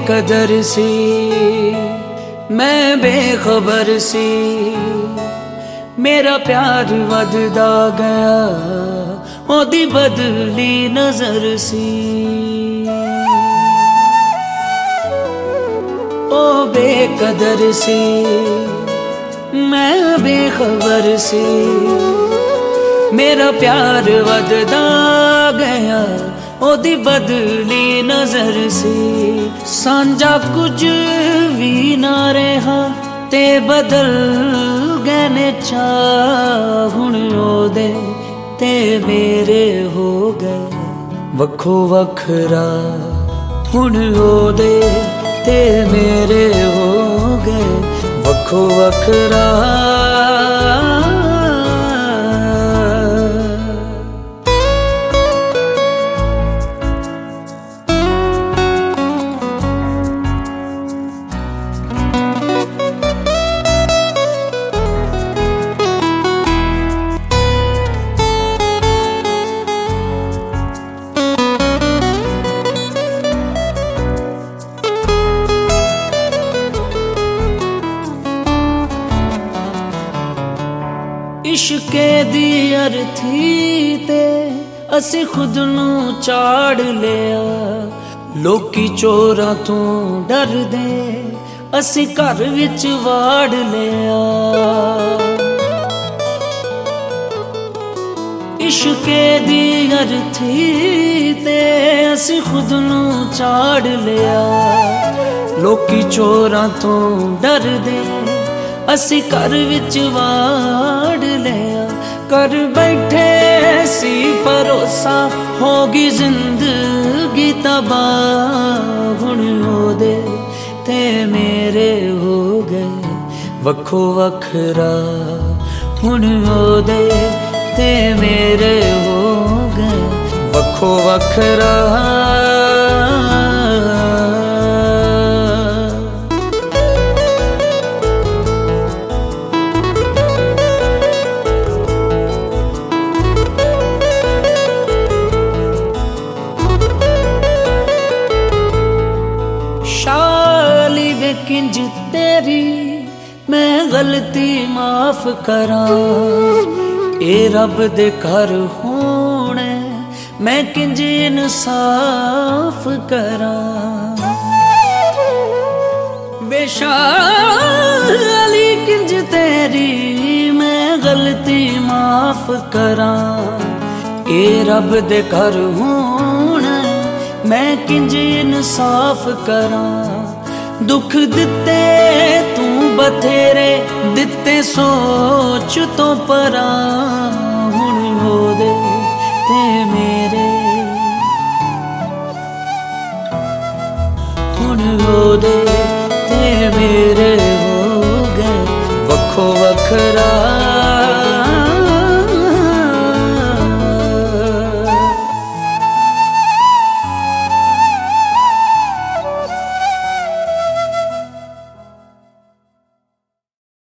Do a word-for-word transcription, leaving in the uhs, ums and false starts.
बेकदर सी मैं बेखबर सी, मेरा प्यार वधदा गया ओदी बदली नजर सी। ओ बेकदर सी मैं बेखबर सी, मेरा प्यार वधदा गया ओदी बदली नजर सी। सांझा कुछ भी ना रहा ते बदल गए ने चाह, हुण ओदे ते मेरे हो गए वखो वखरा। हुण ओदे ते मेरे हो गए वखो वखरा। इश्के दी अर्थी ते असी खुद नू चाड़ लिया, लोकी चोरां तो डर दे असी घर विच वाड़ लिया। इश्के दी अर्थी ते असी खुद नू चाड़ लिया, लोकी चोरां तो डर दे असी घर विच वाड़ लिया। कर बैठे सी भरोसा होगी जिंदगी तबाह, हुण ओदे ते मेरे हो गए वखो वखरा। हुण ओदे ते मेरे हो गए वखो वखरा। किंज तेरी मैं गलती माफ करा, ए रब दे घर होने मैं किंज इंसाफ करा। बेशाली किंज तेरी मैं गलती माफ करा, ए रब दे घर होने मैं किंज इंसाफ करा। दुख दिते तू बथेरे दिते सोच तो परा, हुण ओदे ते मेरे हुण ओदे